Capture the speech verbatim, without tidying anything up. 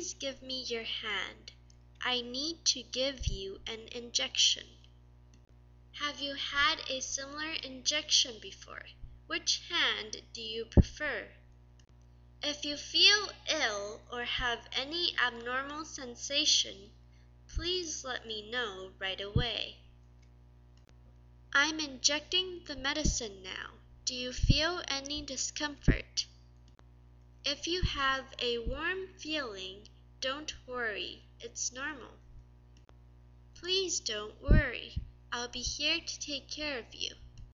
Please give me your hand. I need to give you an injection. Have you had a similar injection before? Which hand do you prefer? If you feel ill or have any abnormal sensation, please let me know right away. I'm injecting the medicine now. Do you feel any discomfort? If you have a warm feeling, don't worry, it's normal. Please don't worry, I'll be here to take care of you.